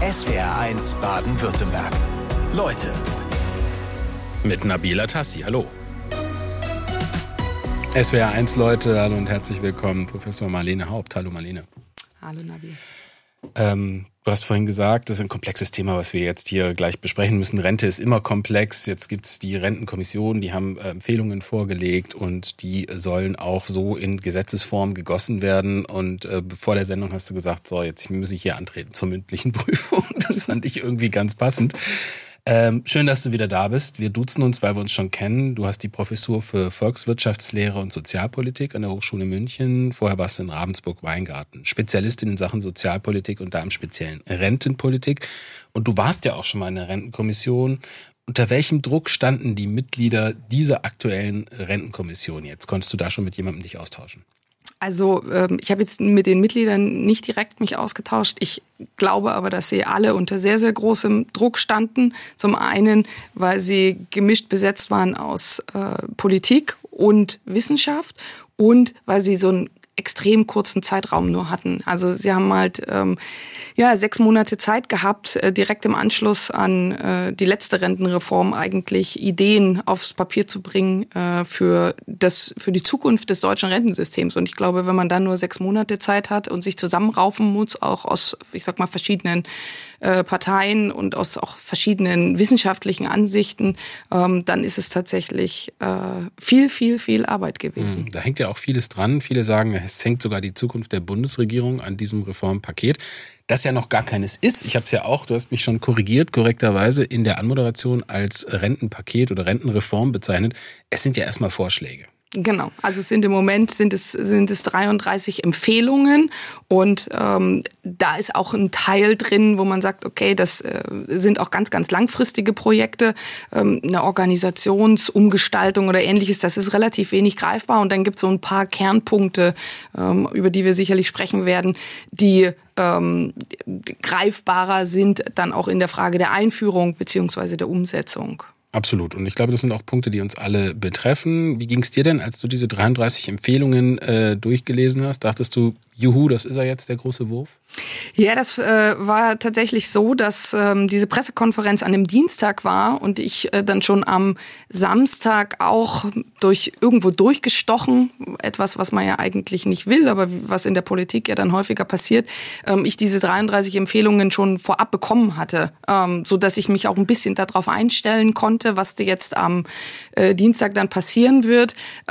SWR1 Baden-Württemberg. Leute. Mit Nabil Atassi. Hallo. SWR1 Leute, hallo und herzlich willkommen. Professor Marlene Haupt. Hallo Marlene. Hallo Nabil. Du hast vorhin gesagt, das ist ein komplexes Thema, was wir jetzt hier gleich besprechen müssen. Rente ist immer komplex. Jetzt gibt es die Rentenkommission, die haben Empfehlungen vorgelegt und die sollen auch so in Gesetzesform gegossen werden. Und vor der Sendung hast du gesagt, so, jetzt muss ich hier antreten zur mündlichen Prüfung. Das fand ich irgendwie ganz passend. Schön, dass du wieder da bist. Wir duzen uns, weil wir uns schon kennen. Du hast die Professur für Volkswirtschaftslehre und Sozialpolitik an der Hochschule München. Vorher warst du in Ravensburg-Weingarten. Spezialistin in Sachen Sozialpolitik und da im Speziellen Rentenpolitik. Und du warst ja auch schon mal in der Rentenkommission. Unter welchem Druck standen die Mitglieder dieser aktuellen Rentenkommission jetzt? Konntest du da schon mit jemandem dich austauschen? Also ich habe jetzt mit den Mitgliedern nicht direkt mich ausgetauscht. Ich glaube aber, dass sie alle unter sehr, sehr großem Druck standen. Zum einen, weil sie gemischt besetzt waren aus Politik und Wissenschaft und weil sie so einen extrem kurzen Zeitraum nur hatten. Also sie haben halt 6 Monate Zeit gehabt, direkt im Anschluss an die letzte Rentenreform eigentlich Ideen aufs Papier zu bringen für die Zukunft des deutschen Rentensystems. Und ich glaube, wenn man dann nur 6 Monate Zeit hat und sich zusammenraufen muss, auch aus, verschiedenen Parteien und aus auch verschiedenen wissenschaftlichen Ansichten, dann ist es tatsächlich viel, viel, viel Arbeit gewesen. Da hängt ja auch vieles dran. Viele sagen, es hängt sogar die Zukunft der Bundesregierung an diesem Reformpaket, das ja noch gar keines ist. Ich habe es ja auch, du hast mich schon korrigiert, korrekterweise in der Anmoderation als Rentenpaket oder Rentenreform bezeichnet. Es sind ja erstmal Vorschläge. Genau, also im Moment sind es 33 Empfehlungen und da ist auch ein Teil drin, wo man sagt, okay, das sind auch ganz, ganz langfristige Projekte, eine Organisationsumgestaltung oder Ähnliches, das ist relativ wenig greifbar und dann gibt es so ein paar Kernpunkte, über die wir sicherlich sprechen werden, die greifbarer sind dann auch in der Frage der Einführung beziehungsweise der Umsetzung. Absolut. Und ich glaube, das sind auch Punkte, die uns alle betreffen. Wie ging es dir denn, als du diese 33 Empfehlungen durchgelesen hast? Dachtest du, juhu, das ist er jetzt, der große Wurf? Ja, das war tatsächlich so, dass diese Pressekonferenz an dem Dienstag war und ich dann schon am Samstag auch irgendwo durchgestochen, etwas, was man ja eigentlich nicht will, aber was in der Politik ja dann häufiger passiert, ich diese 33 Empfehlungen schon vorab bekommen hatte, so dass ich mich auch ein bisschen darauf einstellen konnte, was jetzt am Dienstag dann passieren wird.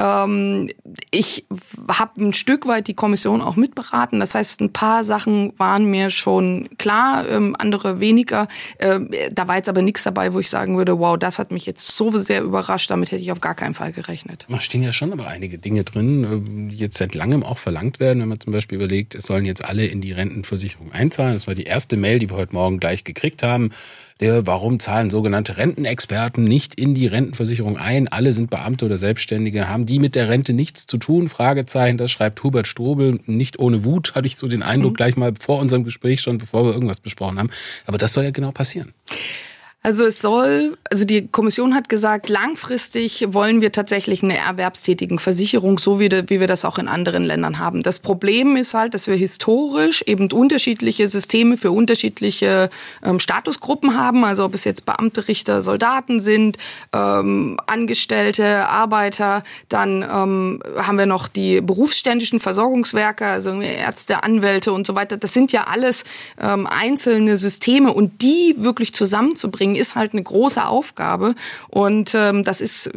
Ich habe ein Stück weit die Kommission auch mitberaten. Das heißt, ein paar Sachen waren mir schon klar, andere weniger. Da war jetzt aber nichts dabei, wo ich sagen würde, wow, das hat mich jetzt so sehr überrascht, damit hätte ich auf gar keinen Fall gerechnet. Da stehen ja schon aber einige Dinge drin, die jetzt seit langem auch verlangt werden, wenn man zum Beispiel überlegt, es sollen jetzt alle in die Rentenversicherung einzahlen. Das war die erste Mail, die wir heute Morgen gleich gekriegt haben. Warum zahlen sogenannte Rentenexperten nicht in die Rentenversicherung ein? Alle sind Beamte oder Selbstständige. Haben die mit der Rente nichts zu tun? Fragezeichen, das schreibt Hubert Strobel. Nicht ohne Wut, hatte ich so den Eindruck, gleich mal vor unserem Gespräch schon, bevor wir irgendwas besprochen haben. Aber das soll ja genau passieren. Also die Kommission hat gesagt, langfristig wollen wir tatsächlich eine erwerbstätigen Versicherung, so wie wir das auch in anderen Ländern haben. Das Problem ist halt, dass wir historisch eben unterschiedliche Systeme für unterschiedliche Statusgruppen haben. Also ob es jetzt Beamte, Richter, Soldaten sind, Angestellte, Arbeiter. Dann haben wir noch die berufsständischen Versorgungswerke, also Ärzte, Anwälte und so weiter. Das sind ja alles einzelne Systeme und die wirklich zusammenzubringen, ist halt eine große Aufgabe und das ist,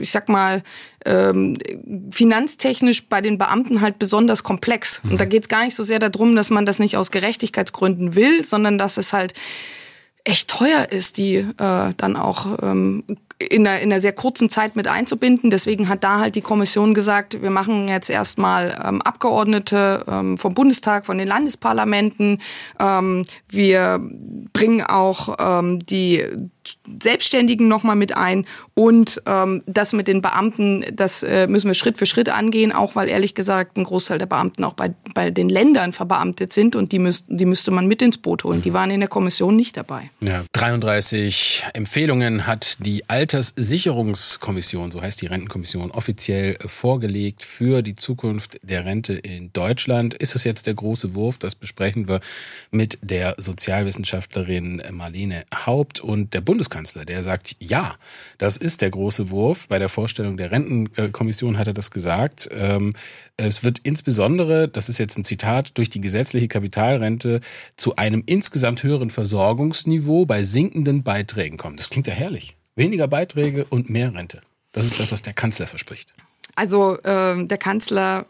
finanztechnisch bei den Beamten halt besonders komplex. Und da geht es gar nicht so sehr darum, dass man das nicht aus Gerechtigkeitsgründen will, sondern dass es halt echt teuer ist, die dann auch in einer sehr kurzen Zeit mit einzubinden. Deswegen hat da halt die Kommission gesagt, wir machen jetzt erstmal Abgeordnete vom Bundestag, von den Landesparlamenten. Wir bringen auch die Selbstständigen nochmal mit ein und das mit den Beamten, das müssen wir Schritt für Schritt angehen, auch weil ehrlich gesagt ein Großteil der Beamten auch bei den Ländern verbeamtet sind und die müsste man mit ins Boot holen. Die waren in der Kommission nicht dabei. Ja, 33 Empfehlungen hat die Alterssicherungskommission, so heißt die Rentenkommission, offiziell vorgelegt für die Zukunft der Rente in Deutschland. Ist es jetzt der große Wurf? Das besprechen wir mit der Sozialwissenschaftlerin Marlene Haupt und der Bundeskanzler, der sagt, ja, das ist der große Wurf. Bei der Vorstellung der Rentenkommission hat er das gesagt. Es wird insbesondere, das ist jetzt ein Zitat, durch die gesetzliche Kapitalrente zu einem insgesamt höheren Versorgungsniveau bei sinkenden Beiträgen kommen. Das klingt ja herrlich. Weniger Beiträge und mehr Rente. Das ist das, was der Kanzler verspricht. Also der Kanzler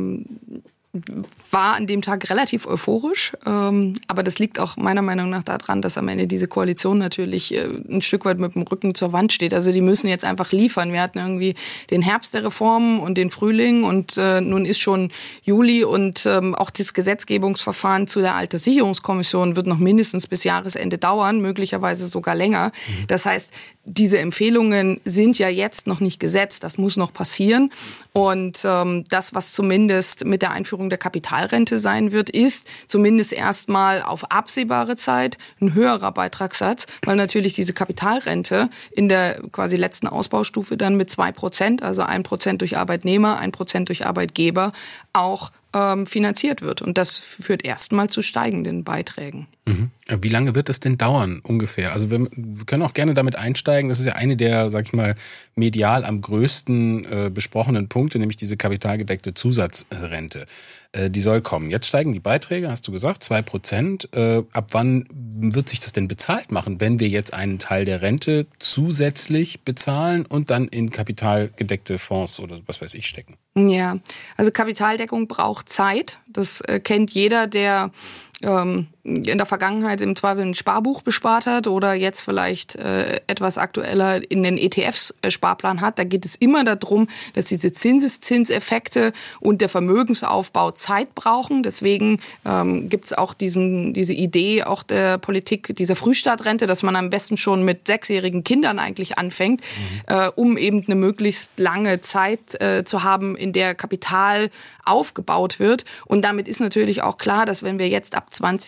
war an dem Tag relativ euphorisch, aber das liegt auch meiner Meinung nach daran, dass am Ende diese Koalition natürlich ein Stück weit mit dem Rücken zur Wand steht. Also die müssen jetzt einfach liefern. Wir hatten irgendwie den Herbst der Reformen und den Frühling und nun ist schon Juli und auch das Gesetzgebungsverfahren zu der Alterssicherungskommission wird noch mindestens bis Jahresende dauern, möglicherweise sogar länger. Das heißt, diese Empfehlungen sind ja jetzt noch nicht gesetzt, das muss noch passieren und das, was zumindest mit der Einführung der Kapitalrente sein wird, ist zumindest erstmal auf absehbare Zeit ein höherer Beitragssatz, weil natürlich diese Kapitalrente in der quasi letzten Ausbaustufe dann mit 2%, also 1% durch Arbeitnehmer, 1% durch Arbeitgeber, auch finanziert wird. Und das führt erstmal zu steigenden Beiträgen. Mhm. Wie lange wird das denn dauern ungefähr? Also wir können auch gerne damit einsteigen. Das ist ja eine der, sag ich mal, medial am größten besprochenen Punkte, nämlich diese kapitalgedeckte Zusatzrente. Die soll kommen. Jetzt steigen die Beiträge, hast du gesagt, 2%. Ab wann wird sich das denn bezahlt machen, wenn wir jetzt einen Teil der Rente zusätzlich bezahlen und dann in kapitalgedeckte Fonds oder was weiß ich stecken? Ja, also Kapitaldeckung braucht Zeit. Das kennt jeder, der in der Vergangenheit im Zweifel ein Sparbuch bespart hat oder jetzt vielleicht etwas aktueller in den ETFs-Sparplan hat. Da geht es immer darum, dass diese Zinseszinseffekte und der Vermögensaufbau Zeit brauchen. Deswegen gibt es auch diese Idee auch der Politik dieser Frühstartrente, dass man am besten schon mit 6-jährigen Kindern eigentlich anfängt, um eben eine möglichst lange Zeit zu haben, in der Kapital aufgebaut wird. Und damit ist natürlich auch klar, dass wenn wir jetzt ab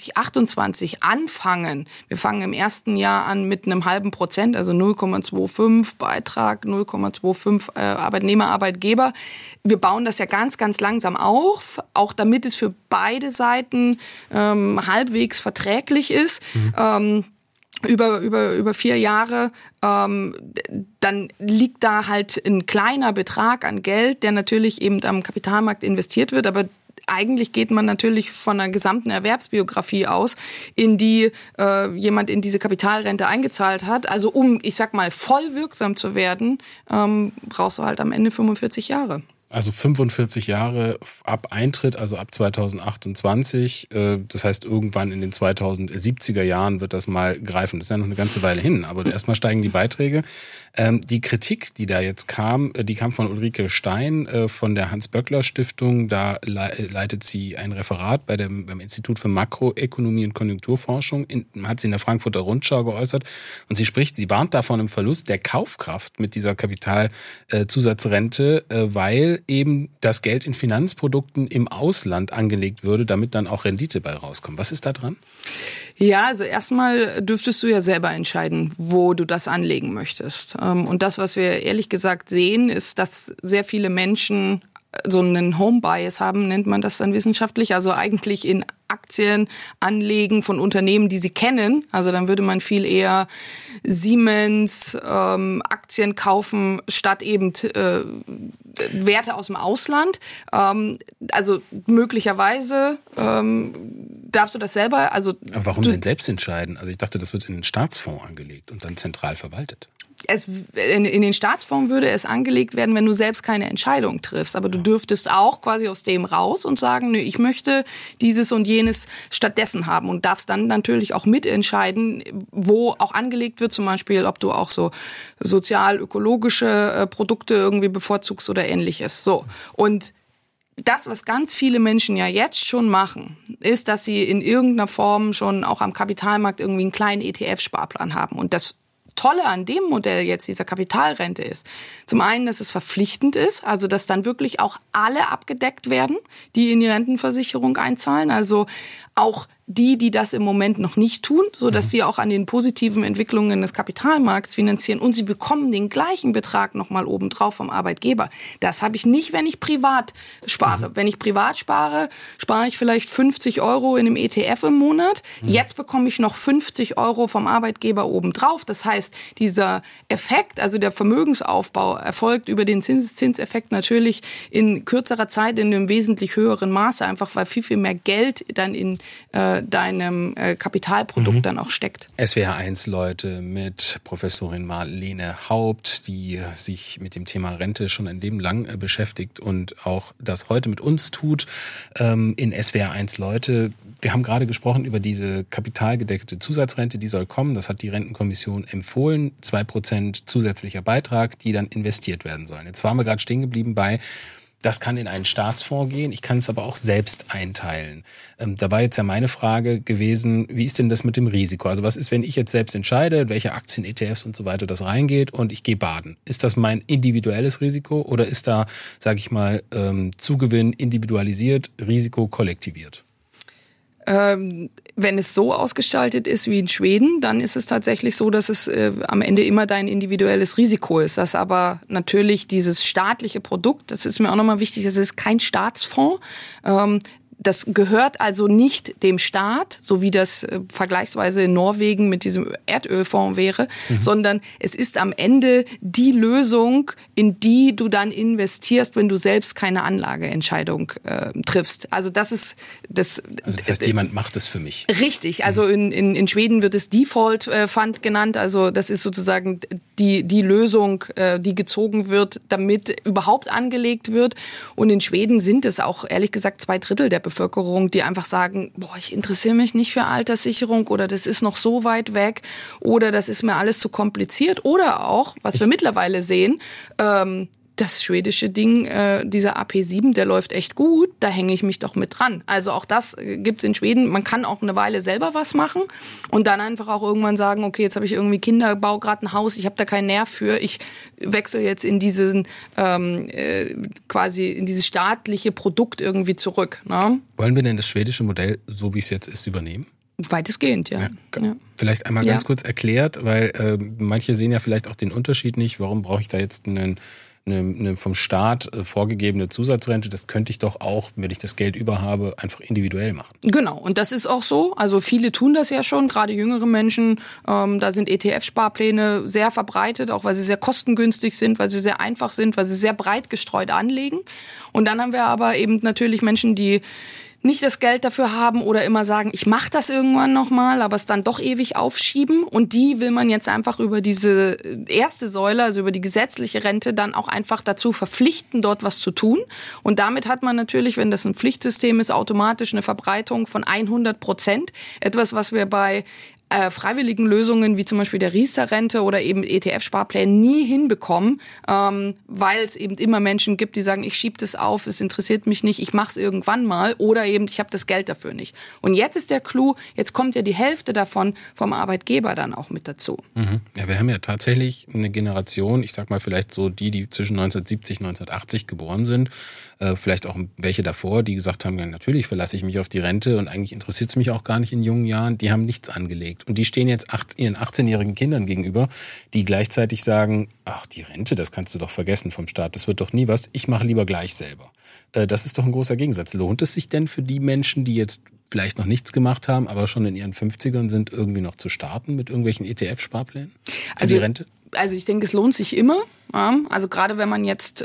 2028 anfangen, wir fangen im ersten Jahr an mit einem halben Prozent, also 0,25 Beitrag, 0,25 Arbeitnehmer, Arbeitgeber. Wir bauen das ja ganz, ganz langsam auf, auch damit es für beide Seiten halbwegs verträglich ist. Über 4 Jahre, dann liegt da halt ein kleiner Betrag an Geld, der natürlich eben am Kapitalmarkt investiert wird, aber eigentlich geht man natürlich von einer gesamten Erwerbsbiografie aus, in die jemand in diese Kapitalrente eingezahlt hat. Also um, ich sag mal, voll wirksam zu werden, brauchst du halt am Ende 45 Jahre. Also 45 Jahre ab Eintritt, also ab 2028. Das heißt, irgendwann in den 2070er Jahren wird das mal greifen. Das ist ja noch eine ganze Weile hin, aber erstmal steigen die Beiträge. Die Kritik, die da jetzt kam, die kam von Ulrike Stein von der Hans-Böckler-Stiftung. Da leitet sie ein Referat beim Institut für Makroökonomie und Konjunkturforschung. Hat sie in der Frankfurter Rundschau geäußert. Und sie warnt da von einem Verlust der Kaufkraft mit dieser Kapitalzusatzrente, weil eben das Geld in Finanzprodukten im Ausland angelegt würde, damit dann auch Rendite bei rauskommt. Was ist da dran? Ja, also erstmal dürftest du ja selber entscheiden, wo du das anlegen möchtest. Und das, was wir ehrlich gesagt sehen, ist, dass sehr viele Menschen so einen Home-Bias haben, nennt man das dann wissenschaftlich, also eigentlich in Aktien anlegen von Unternehmen, die sie kennen. Also dann würde man viel eher Siemens Aktien kaufen, statt eben Werte aus dem Ausland. Also möglicherweise darfst du das selber. Also warum denn selbst entscheiden? Also ich dachte, das wird in einen Staatsfonds angelegt und dann zentral verwaltet. In den Staatsfonds würde es angelegt werden, wenn du selbst keine Entscheidung triffst. Aber du dürftest auch quasi aus dem raus und sagen, nö, ich möchte dieses und jenes stattdessen haben und darfst dann natürlich auch mitentscheiden, wo auch angelegt wird, zum Beispiel, ob du auch so sozial-ökologische Produkte irgendwie bevorzugst oder ähnliches. So. Und das, was ganz viele Menschen ja jetzt schon machen, ist, dass sie in irgendeiner Form schon auch am Kapitalmarkt irgendwie einen kleinen ETF-Sparplan haben. Und das Tolle an dem Modell jetzt dieser Kapitalrente ist, zum einen, dass es verpflichtend ist, also dass dann wirklich auch alle abgedeckt werden, die in die Rentenversicherung einzahlen, also auch die das im Moment noch nicht tun, so dass sie auch an den positiven Entwicklungen des Kapitalmarkts finanzieren und sie bekommen den gleichen Betrag nochmal obendrauf vom Arbeitgeber. Das habe ich nicht, wenn ich privat spare. Wenn ich privat spare, spare ich vielleicht 50 € in einem ETF im Monat. Jetzt bekomme ich noch 50 € vom Arbeitgeber obendrauf. Das heißt, dieser Effekt, also der Vermögensaufbau, erfolgt über den Zinseszinseffekt natürlich in kürzerer Zeit in einem wesentlich höheren Maße, einfach weil viel, viel mehr Geld dann in deinem Kapitalprodukt dann auch steckt. SWR1 Leute mit Professorin Marlene Haupt, die sich mit dem Thema Rente schon ein Leben lang beschäftigt und auch das heute mit uns tut in SWR1 Leute. Wir haben gerade gesprochen über diese kapitalgedeckte Zusatzrente, die soll kommen. Das hat die Rentenkommission empfohlen. 2% zusätzlicher Beitrag, die dann investiert werden sollen. Jetzt waren wir gerade stehen geblieben bei, das kann in einen Staatsfonds gehen, ich kann es aber auch selbst einteilen. Da war jetzt ja meine Frage gewesen, wie ist denn das mit dem Risiko? Also was ist, wenn ich jetzt selbst entscheide, welche Aktien, ETFs und so weiter das reingeht und ich gehe baden? Ist das mein individuelles Risiko oder ist da, sage ich mal, Zugewinn individualisiert, Risiko kollektiviert? Wenn es so ausgestaltet ist wie in Schweden, dann ist es tatsächlich so, dass es am Ende immer dein individuelles Risiko ist. Das aber natürlich dieses staatliche Produkt, das ist mir auch nochmal wichtig, das ist kein Staatsfonds. Das gehört also nicht dem Staat, so wie das vergleichsweise in Norwegen mit diesem Erdölfonds wäre, sondern es ist am Ende die Lösung, in die du dann investierst, wenn du selbst keine Anlageentscheidung triffst. Also das ist das. Also das heißt, jemand macht es für mich. Richtig. Also in Schweden wird es Default Fund genannt. Also das ist sozusagen die Lösung, die gezogen wird, damit überhaupt angelegt wird. Und in Schweden sind es auch ehrlich gesagt 2/3 der Bevölkerung, die einfach sagen, boah, ich interessiere mich nicht für Alterssicherung oder das ist noch so weit weg oder das ist mir alles zu kompliziert. Oder auch, was wir mittlerweile sehen, das schwedische Ding, dieser AP7, der läuft echt gut, da hänge ich mich doch mit dran. Also auch das gibt's in Schweden. Man kann auch eine Weile selber was machen und dann einfach auch irgendwann sagen, okay, jetzt habe ich irgendwie Kinder, baue gerade ein Haus, ich habe da keinen Nerv für, ich wechsle jetzt in diesen quasi in dieses staatliche Produkt irgendwie zurück. Ne? Wollen wir denn das schwedische Modell, so wie es jetzt ist, übernehmen? Weitestgehend, ja. Ja. Vielleicht einmal ganz kurz erklärt, weil manche sehen ja vielleicht auch den Unterschied nicht. Warum brauche ich da jetzt eine vom Staat vorgegebene Zusatzrente? Das könnte ich doch auch, wenn ich das Geld über habe, einfach individuell machen. Genau, und das ist auch so. Also viele tun das ja schon, gerade jüngere Menschen. Da sind ETF-Sparpläne sehr verbreitet, auch weil sie sehr kostengünstig sind, weil sie sehr einfach sind, weil sie sehr breit gestreut anlegen. Und dann haben wir aber eben natürlich Menschen, die nicht das Geld dafür haben oder immer sagen, ich mache das irgendwann nochmal, aber es dann doch ewig aufschieben. Und die will man jetzt einfach über diese erste Säule, also über die gesetzliche Rente, dann auch einfach dazu verpflichten, dort was zu tun. Und damit hat man natürlich, wenn das ein Pflichtsystem ist, automatisch eine Verbreitung von 100%. Etwas, was wir bei freiwilligen Lösungen wie zum Beispiel der Riester-Rente oder eben ETF-Sparplänen nie hinbekommen, weil es eben immer Menschen gibt, die sagen, ich schiebe das auf, es interessiert mich nicht, ich mache es irgendwann mal oder eben ich habe das Geld dafür nicht. Und jetzt ist der Clou, jetzt kommt ja die Hälfte davon vom Arbeitgeber dann auch mit dazu. Mhm. Ja, wir haben ja tatsächlich eine Generation, ich sag mal vielleicht so die zwischen 1970 und 1980 geboren sind, vielleicht auch welche davor, die gesagt haben, ja, natürlich verlasse ich mich auf die Rente und eigentlich interessiert es mich auch gar nicht in jungen Jahren, die haben nichts angelegt. Und die stehen jetzt ihren 18-jährigen Kindern gegenüber, die gleichzeitig sagen, ach, die Rente, das kannst du doch vergessen vom Staat, das wird doch nie was, ich mache lieber gleich selber. Das ist doch ein großer Gegensatz. Lohnt es sich denn für die Menschen, die jetzt vielleicht noch nichts gemacht haben, aber schon in ihren 50ern sind, irgendwie noch zu starten mit irgendwelchen ETF-Sparplänen für die Rente? Also ich denke, es lohnt sich immer. Ja, also gerade wenn man jetzt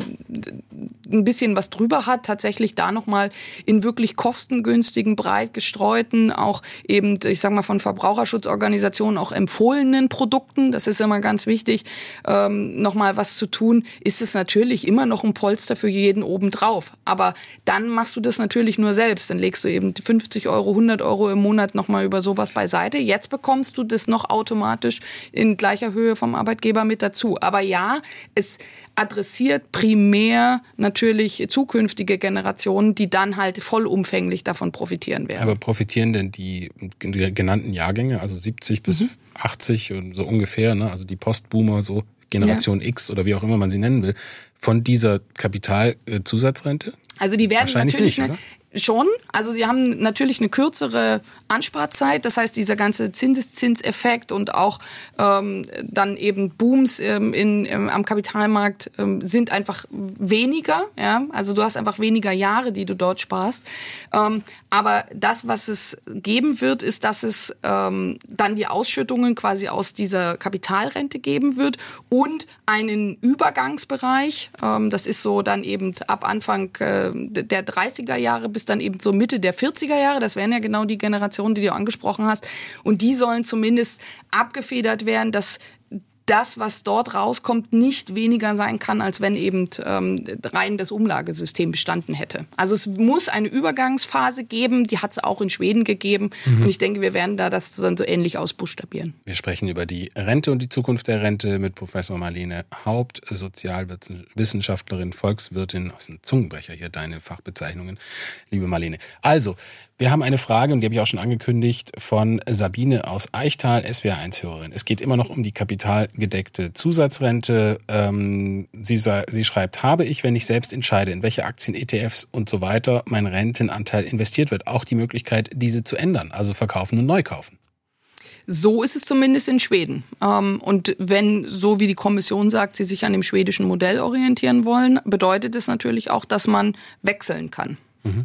ein bisschen was drüber hat, tatsächlich da nochmal in wirklich kostengünstigen, breit gestreuten, auch eben, ich sag mal, von Verbraucherschutzorganisationen auch empfohlenen Produkten, das ist immer ganz wichtig, nochmal was zu tun, ist es natürlich immer noch ein Polster für jeden obendrauf. Aber dann machst du das natürlich nur selbst. Dann legst du eben 50 Euro, 100 Euro im Monat nochmal über sowas beiseite. Jetzt bekommst du das noch automatisch in gleicher Höhe vom vom Arbeitgeber mit dazu. Aber ja, es adressiert primär natürlich zukünftige Generationen, die dann halt vollumfänglich davon profitieren werden. Aber profitieren denn die genannten Jahrgänge, also 70 bis 80 und so ungefähr, ne? Also die Postboomer, so Generation X oder wie auch immer man sie nennen will, von dieser Kapitalzusatzrente? Also die werden wahrscheinlich natürlich nicht, oder? Schon. Also sie haben natürlich eine kürzere Ansparzeit. Das heißt, dieser ganze Zinseszinseffekt und auch dann eben Booms am Kapitalmarkt sind einfach weniger. Ja? Also du hast einfach weniger Jahre, die du dort sparst. Aber das, was es geben wird, ist, dass es dann die Ausschüttungen quasi aus dieser Kapitalrente geben wird und einen Übergangsbereich. Das ist so dann eben ab Anfang der 30er Jahre bis dann eben so Mitte der 40er Jahre. Das wären ja genau die Generationen, die du angesprochen hast. Und die sollen zumindest abgefedert werden, dass das, was dort rauskommt, nicht weniger sein kann, als wenn eben rein das Umlagesystem bestanden hätte. Also es muss eine Übergangsphase geben, die hat es auch in Schweden gegeben. Und ich denke, wir werden da das dann so ähnlich ausbuchstabieren. Wir sprechen über die Rente und die Zukunft der Rente mit Professor Marlene Haupt, Sozialwissenschaftlerin, Volkswirtin. Das ist ein Zungenbrecher hier, deine Fachbezeichnungen, liebe Marlene. Also, wir haben eine Frage, und die habe ich auch schon angekündigt, von Sabine aus Eichtal, SWR1-Hörerin. Es geht immer noch um die kapitalgedeckte Zusatzrente. Sie schreibt, habe ich, wenn ich selbst entscheide, in welche Aktien, ETFs und so weiter mein Rentenanteil investiert wird, auch die Möglichkeit, diese zu ändern, also verkaufen und neu kaufen? So ist es zumindest in Schweden. Und wenn, so wie die Kommission sagt, sie sich an dem schwedischen Modell orientieren wollen, bedeutet es natürlich auch, dass man wechseln kann.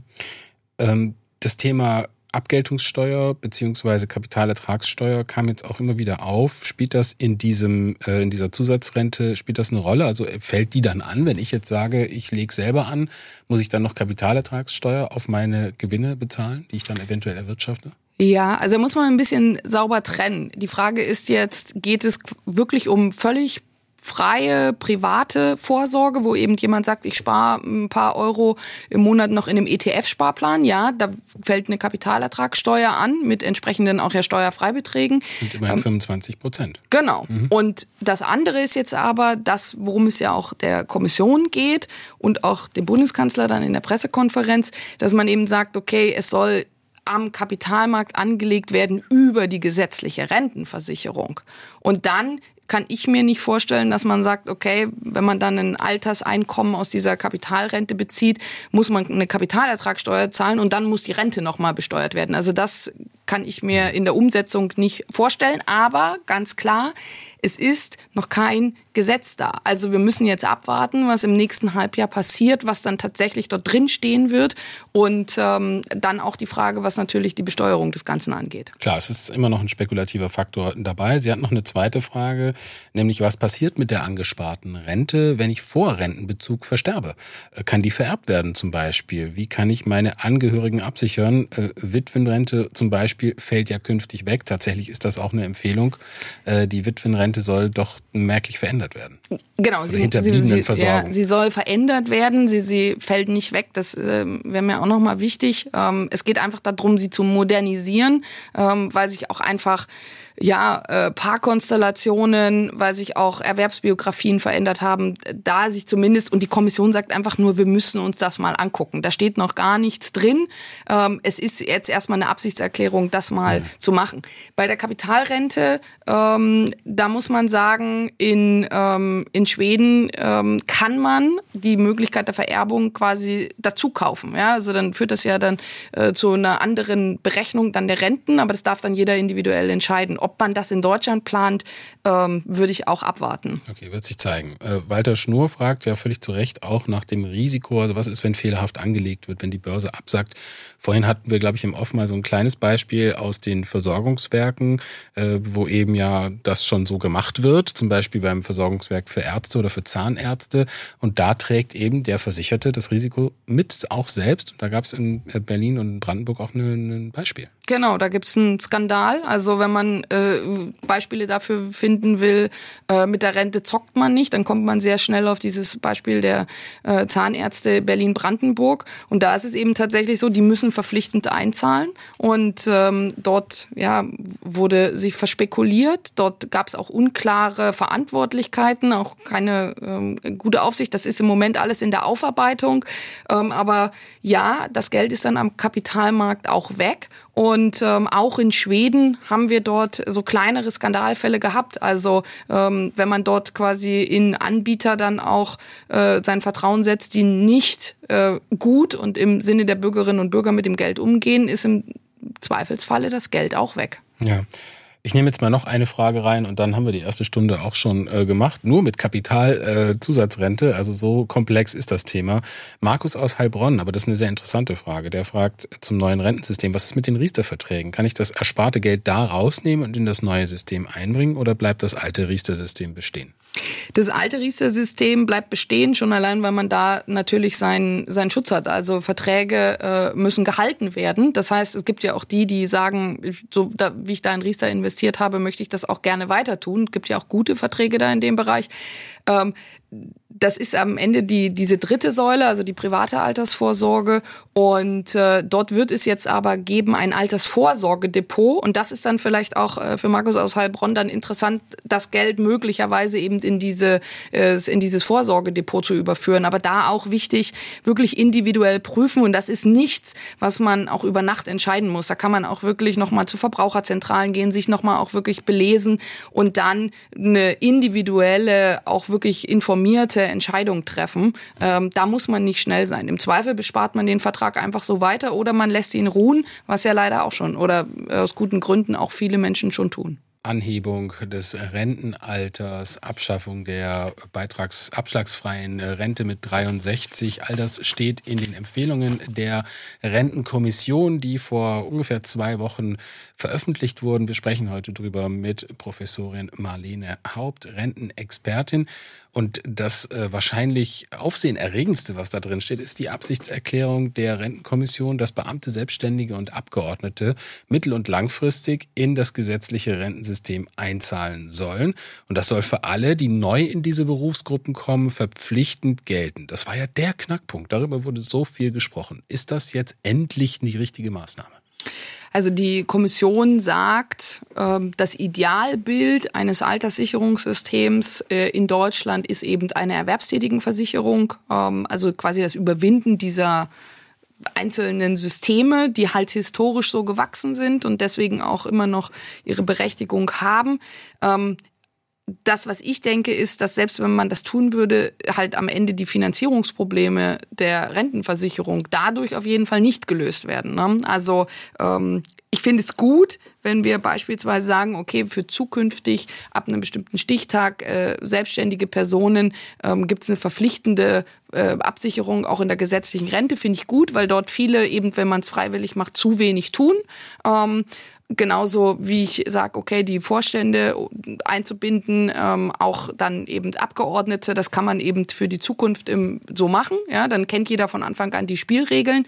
Das Thema Abgeltungssteuer bzw. Kapitalertragssteuer kam jetzt auch immer wieder auf. Spielt das in dieser Zusatzrente, spielt das eine Rolle? Also fällt die dann an, wenn ich jetzt sage, ich lege selber an, muss ich dann noch Kapitalertragssteuer auf meine Gewinne bezahlen, die ich dann eventuell erwirtschafte? Ja, also muss man ein bisschen sauber trennen. Die Frage ist jetzt, geht es wirklich um völlig freie, private Vorsorge, wo eben jemand sagt, ich spare ein paar Euro im Monat noch in einem ETF-Sparplan. Ja, da fällt eine Kapitalertragssteuer an mit entsprechenden auch ja Steuerfreibeträgen. Sind immerhin 25%. Genau. Und das andere ist jetzt aber das, worum es ja auch der Kommission geht und auch dem Bundeskanzler dann in der Pressekonferenz, dass man eben sagt, okay, es soll am Kapitalmarkt angelegt werden über die gesetzliche Rentenversicherung. Und dann kann ich mir nicht vorstellen, dass man sagt, okay, wenn man dann ein Alterseinkommen aus dieser Kapitalrente bezieht, muss man eine Kapitalertragssteuer zahlen und dann muss die Rente nochmal besteuert werden. Also das kann ich mir in der Umsetzung nicht vorstellen. Aber ganz klar, es ist noch kein Gesetz da. Also wir müssen jetzt abwarten, was im nächsten Halbjahr passiert, was dann tatsächlich dort drin stehen wird und dann auch die Frage, was natürlich die Besteuerung des Ganzen angeht. Klar, es ist immer noch ein spekulativer Faktor dabei. Sie hat noch eine zweite Frage, nämlich was passiert mit der angesparten Rente, wenn ich vor Rentenbezug versterbe? Kann die vererbt werden zum Beispiel? Wie kann ich meine Angehörigen absichern? Witwenrente zum Beispiel fällt ja künftig weg. Tatsächlich ist das auch eine Empfehlung. Die Witwenrente soll doch merklich verändert werden. Genau, sie soll verändert werden. Sie fällt nicht weg. Das wäre mir auch nochmal wichtig. Es geht einfach darum, sie zu modernisieren, weil sich auch einfach Paarkonstellationen, weil sich auch Erwerbsbiografien verändert haben, da sich zumindest, und die Kommission sagt einfach nur, wir müssen uns das mal angucken. Da steht noch gar nichts drin. Es ist jetzt erstmal eine Absichtserklärung, das mal zu machen. Bei der Kapitalrente, da muss man sagen, in Schweden kann man die Möglichkeit der Vererbung quasi dazu kaufen. Ja? Also dann führt das ja dann zu einer anderen Berechnung dann der Renten, aber das darf dann jeder individuell entscheiden. Ob man das in Deutschland plant, würde ich auch abwarten. Okay, wird sich zeigen. Walter Schnurr fragt ja völlig zu Recht auch nach dem Risiko. Also was ist, wenn fehlerhaft angelegt wird, wenn die Börse absackt? Vorhin hatten wir, glaube ich, im Off mal so ein kleines Beispiel aus den Versorgungswerken, wo eben ja das schon so gemacht wird. Zum Beispiel beim Versorgungswerk für Ärzte oder für Zahnärzte. Und da trägt eben der Versicherte das Risiko mit auch selbst. Und da gab es in Berlin und in Brandenburg auch ein Beispiel. Genau, da gibt's einen Skandal. Also wenn man Beispiele dafür finden will, mit der Rente zockt man nicht, dann kommt man sehr schnell auf dieses Beispiel der Zahnärzte Berlin-Brandenburg. Und da ist es eben tatsächlich so, die müssen verpflichtend einzahlen. Und dort wurde sich verspekuliert. Dort gab's auch unklare Verantwortlichkeiten, auch keine gute Aufsicht. Das ist im Moment alles in der Aufarbeitung. Aber ja, das Geld ist dann am Kapitalmarkt auch weg. Und auch in Schweden haben wir dort so kleinere Skandalfälle gehabt. Also wenn man dort quasi in Anbieter dann auch sein Vertrauen setzt, die nicht gut und im Sinne der Bürgerinnen und Bürger mit dem Geld umgehen, ist im Zweifelsfalle das Geld auch weg. Ja. Ich nehme jetzt mal noch eine Frage rein und dann haben wir die erste Stunde auch schon gemacht. Nur mit Kapitalzusatzrente, also so komplex ist das Thema. Markus aus Heilbronn, aber das ist eine sehr interessante Frage. Der fragt zum neuen Rentensystem, was ist mit den Riester-Verträgen? Kann ich das ersparte Geld da rausnehmen und in das neue System einbringen oder bleibt das alte Riester-System bestehen? Das alte Riester-System bleibt bestehen, schon allein, weil man da natürlich seinen Schutz hat. Also Verträge müssen gehalten werden. Das heißt, es gibt ja auch die sagen, so wie ich da in Riester investiert habe, möchte ich das auch gerne weiter tun. Es gibt ja auch gute Verträge da in dem Bereich. Das ist am Ende diese dritte Säule, also die private Altersvorsorge. Und dort wird es jetzt aber geben ein Altersvorsorgedepot. Und das ist dann vielleicht auch für Markus aus Heilbronn dann interessant, das Geld möglicherweise eben in dieses Vorsorgedepot zu überführen. Aber da auch wichtig, wirklich individuell prüfen. Und das ist nichts, was man auch über Nacht entscheiden muss. Da kann man auch wirklich nochmal zu Verbraucherzentralen gehen, sich nochmal auch wirklich belesen und dann eine individuelle, auch wirklich informierte Entscheidung treffen. Da muss man nicht schnell sein. Im Zweifel bespart man den Vertrag einfach so weiter oder man lässt ihn ruhen, was ja leider auch schon oder aus guten Gründen auch viele Menschen schon tun. Anhebung des Rentenalters, Abschaffung der abschlagsfreien Rente mit 63. All das steht in den Empfehlungen der Rentenkommission, die vor ungefähr 2 Wochen veröffentlicht wurden. Wir sprechen heute drüber mit Professorin Marlene Haupt, Rentenexpertin. Und das wahrscheinlich aufsehenerregendste, was da drin steht, ist die Absichtserklärung der Rentenkommission, dass Beamte, Selbstständige und Abgeordnete mittel- und langfristig in das gesetzliche Rentensystem einzahlen sollen. Und das soll für alle, die neu in diese Berufsgruppen kommen, verpflichtend gelten. Das war ja der Knackpunkt. Darüber wurde so viel gesprochen. Ist das jetzt endlich die richtige Maßnahme? Also die Kommission sagt, das Idealbild eines Alterssicherungssystems in Deutschland ist eben eine Erwerbstätigenversicherung, also quasi das Überwinden dieser einzelnen Systeme, die halt historisch so gewachsen sind und deswegen auch immer noch ihre Berechtigung haben. Das, was ich denke, ist, dass selbst wenn man das tun würde, halt am Ende die Finanzierungsprobleme der Rentenversicherung dadurch auf jeden Fall nicht gelöst werden. Ne? Also ich finde es gut, wenn wir beispielsweise sagen, okay, für zukünftig ab einem bestimmten Stichtag selbstständige Personen gibt es eine verpflichtende Absicherung auch in der gesetzlichen Rente, finde ich gut, weil dort viele eben, wenn man es freiwillig macht, zu wenig tun. Genauso wie ich sage, okay, die Vorstände einzubinden, auch dann eben Abgeordnete, das kann man eben für die Zukunft so machen. Ja, dann kennt jeder von Anfang an die Spielregeln.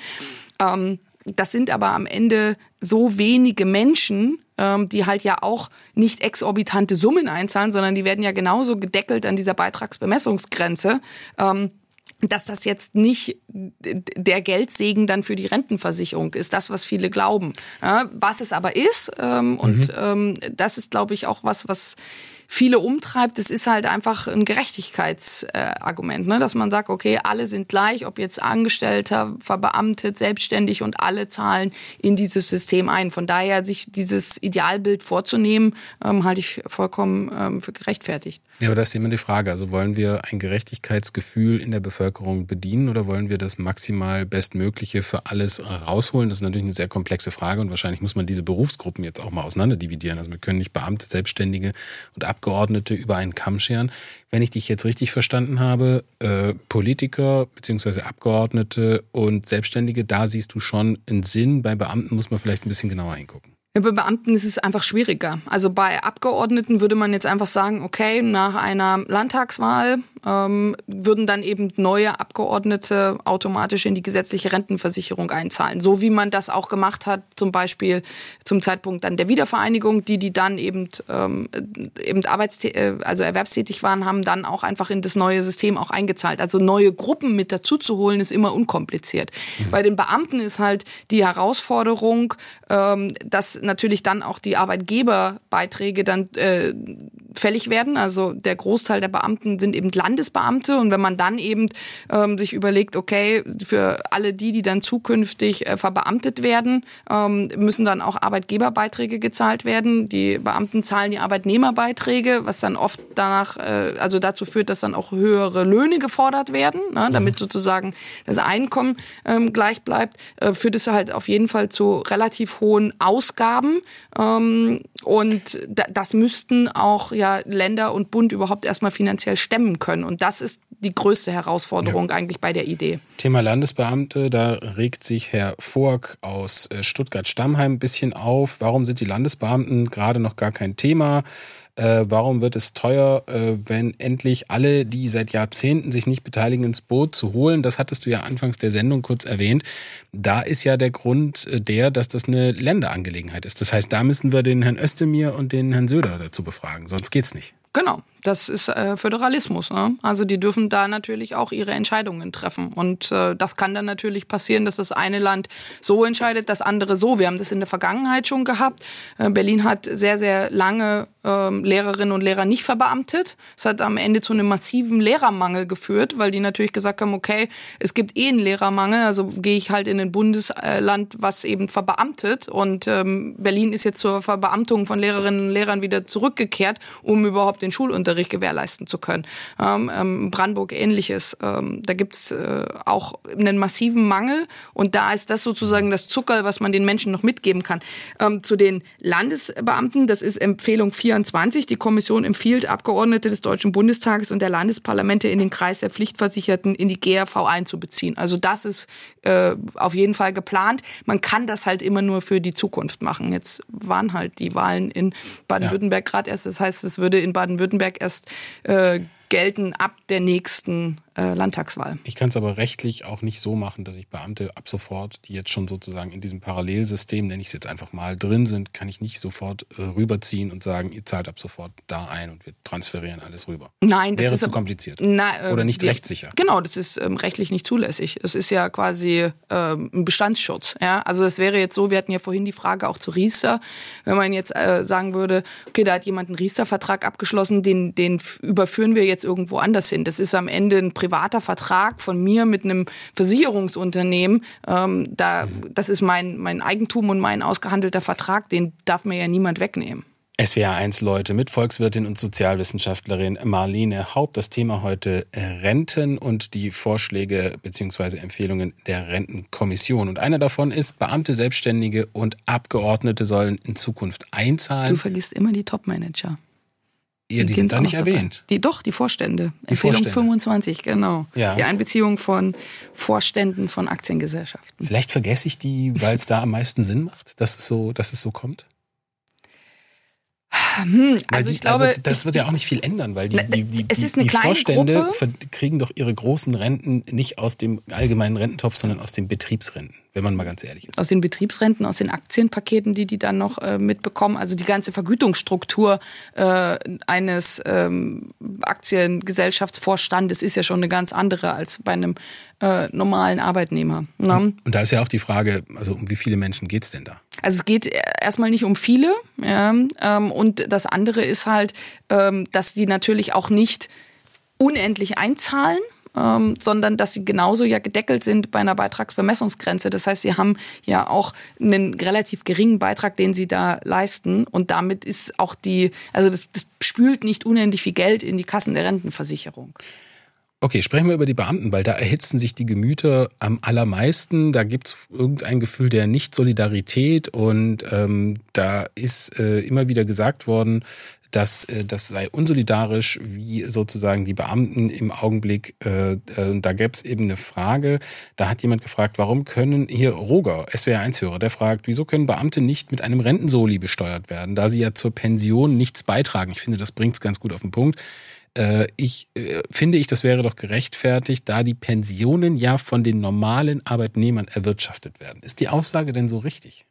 Das sind aber am Ende so wenige Menschen, die halt ja auch nicht exorbitante Summen einzahlen, sondern die werden ja genauso gedeckelt an dieser Beitragsbemessungsgrenze. Dass das jetzt nicht der Geldsegen dann für die Rentenversicherung ist, das, was viele glauben. Ja, was es aber ist, das ist, glaube ich, auch was viele umtreibt, das ist halt einfach ein Gerechtigkeitsargument, ne? Dass man sagt, okay, alle sind gleich, ob jetzt Angestellter, verbeamtet, selbstständig und alle zahlen in dieses System ein. Von daher, sich dieses Idealbild vorzunehmen, halte ich vollkommen für gerechtfertigt. Ja, aber das ist immer die Frage. Also wollen wir ein Gerechtigkeitsgefühl in der Bevölkerung bedienen oder wollen wir das maximal Bestmögliche für alles rausholen? Das ist natürlich eine sehr komplexe Frage und wahrscheinlich muss man diese Berufsgruppen jetzt auch mal auseinanderdividieren. Also wir können nicht Beamte, Selbstständige und Abgeordnete über einen Kamm scheren. Wenn ich dich jetzt richtig verstanden habe, Politiker bzw. Abgeordnete und Selbstständige, da siehst du schon einen Sinn. Bei Beamten muss man vielleicht ein bisschen genauer hingucken. Ja, bei Beamten ist es einfach schwieriger. Also bei Abgeordneten würde man jetzt einfach sagen, okay, nach einer Landtagswahl würden dann eben neue Abgeordnete automatisch in die gesetzliche Rentenversicherung einzahlen. So wie man das auch gemacht hat, zum Beispiel zum Zeitpunkt dann der Wiedervereinigung, die dann eben also erwerbstätig waren, haben dann auch einfach in das neue System auch eingezahlt. Also neue Gruppen mit dazu zu holen, ist immer unkompliziert. Bei den Beamten ist halt die Herausforderung, dass natürlich dann auch die Arbeitgeberbeiträge dann fällig werden. Also der Großteil der Beamten sind eben Landesbeamte und wenn man dann eben sich überlegt, okay, für alle die dann zukünftig verbeamtet werden, müssen dann auch Arbeitgeberbeiträge gezahlt werden. Die Beamten zahlen die Arbeitnehmerbeiträge, was dann oft danach, also dazu führt, dass dann auch höhere Löhne gefordert werden, ne, damit sozusagen das Einkommen gleich bleibt, führt es halt auf jeden Fall zu relativ hohen Ausgaben und das müssten auch Länder und Bund überhaupt erstmal finanziell stemmen können. Und das ist die größte Herausforderung eigentlich bei der Idee. Thema Landesbeamte, da regt sich Herr Voig aus Stuttgart-Stammheim ein bisschen auf. Warum sind die Landesbeamten gerade noch gar kein Thema? Warum wird es teuer, wenn endlich alle, die seit Jahrzehnten sich nicht beteiligen, ins Boot zu holen? Das hattest du ja anfangs der Sendung kurz erwähnt. Da ist ja der Grund dass das eine Länderangelegenheit ist. Das heißt, da müssen wir den Herrn Özdemir und den Herrn Söder dazu befragen, sonst geht's nicht. Genau, das ist Föderalismus. Ne? Also die dürfen da natürlich auch ihre Entscheidungen treffen. Und das kann dann natürlich passieren, dass das eine Land so entscheidet, das andere so. Wir haben das in der Vergangenheit schon gehabt. Berlin hat sehr, sehr lange Lehrerinnen und Lehrer nicht verbeamtet. Es hat am Ende zu einem massiven Lehrermangel geführt, weil die natürlich gesagt haben, okay, es gibt einen Lehrermangel, also gehe ich halt in ein Bundesland, was eben verbeamtet. Und Berlin ist jetzt zur Verbeamtung von Lehrerinnen und Lehrern wieder zurückgekehrt, um überhaupt den Schulunterricht gewährleisten zu können. Brandenburg ähnliches. Da gibt's auch einen massiven Mangel und da ist das sozusagen das Zuckerl, was man den Menschen noch mitgeben kann. Zu den Landesbeamten, das ist Empfehlung 24. Die Kommission empfiehlt, Abgeordnete des Deutschen Bundestages und der Landesparlamente in den Kreis der Pflichtversicherten in die GRV einzubeziehen. Also das ist auf jeden Fall geplant. Man kann das halt immer nur für die Zukunft machen. Jetzt waren halt die Wahlen in Baden-Württemberg gerade erst. Das heißt, es würde in Baden-Württemberg erst gelten ab der nächsten Landtagswahl. Ich kann es aber rechtlich auch nicht so machen, dass ich Beamte ab sofort, die jetzt schon sozusagen in diesem Parallelsystem, nenne ich es jetzt einfach mal, drin sind, kann ich nicht sofort rüberziehen und sagen, ihr zahlt ab sofort da ein und wir transferieren alles rüber. Nein, das wäre ist zu kompliziert. Oder nicht rechtssicher. Genau, das ist rechtlich nicht zulässig. Das ist ja quasi ein Bestandsschutz. Ja? Also das wäre jetzt so, wir hatten ja vorhin die Frage auch zu Riester, wenn man jetzt sagen würde, okay, da hat jemand einen Riester-Vertrag abgeschlossen, den überführen wir jetzt irgendwo anders hin. Das ist am Ende ein privater Vertrag von mir mit einem Versicherungsunternehmen. Das ist mein Eigentum und mein ausgehandelter Vertrag, den darf mir ja niemand wegnehmen. SWR 1 Leute mit Volkswirtin und Sozialwissenschaftlerin Marlene Haupt. Das Thema heute Renten und die Vorschläge bzw. Empfehlungen der Rentenkommission. Und einer davon ist, Beamte, Selbstständige und Abgeordnete sollen in Zukunft einzahlen. Du vergisst immer die Topmanager. Die sind da nicht erwähnt. Die Vorstände. Empfehlung 25, genau. Ja. Die Einbeziehung von Vorständen von Aktiengesellschaften. Vielleicht vergesse ich die, weil es da am meisten Sinn macht, dass es so kommt? Also ich glaube, das wird ja auch nicht viel ändern, weil die Vorstände Gruppe kriegen doch ihre großen Renten nicht aus dem allgemeinen Rententopf, sondern aus den Betriebsrenten, wenn man mal ganz ehrlich ist. Aus den Betriebsrenten, aus den Aktienpaketen, die dann noch mitbekommen. Also die ganze Vergütungsstruktur eines Aktiengesellschaftsvorstandes ist ja schon eine ganz andere als bei einem normalen Arbeitnehmer. Ne? Und da ist ja auch die Frage, also um wie viele Menschen geht es denn da? Also es geht erstmal nicht um viele, ja, und das andere ist halt, dass die natürlich auch nicht unendlich einzahlen, sondern dass sie genauso ja gedeckelt sind bei einer Beitragsbemessungsgrenze. Das heißt, sie haben ja auch einen relativ geringen Beitrag, den sie da leisten und damit ist auch das spült nicht unendlich viel Geld in die Kassen der Rentenversicherung. Okay, sprechen wir über die Beamten, weil da erhitzen sich die Gemüter am allermeisten. Da gibt es irgendein Gefühl der Nicht-Solidarität und da ist immer wieder gesagt worden, dass das sei unsolidarisch, wie sozusagen die Beamten im Augenblick, da gäbe es eben eine Frage, da hat jemand gefragt, warum können, hier Roger, SWR1-Hörer, der fragt, wieso können Beamte nicht mit einem Rentensoli besteuert werden, da sie ja zur Pension nichts beitragen. Ich finde, das bringt es ganz gut auf den Punkt. Finde, das wäre doch gerechtfertigt, da die Pensionen ja von den normalen Arbeitnehmern erwirtschaftet werden. Ist die Aussage denn so richtig?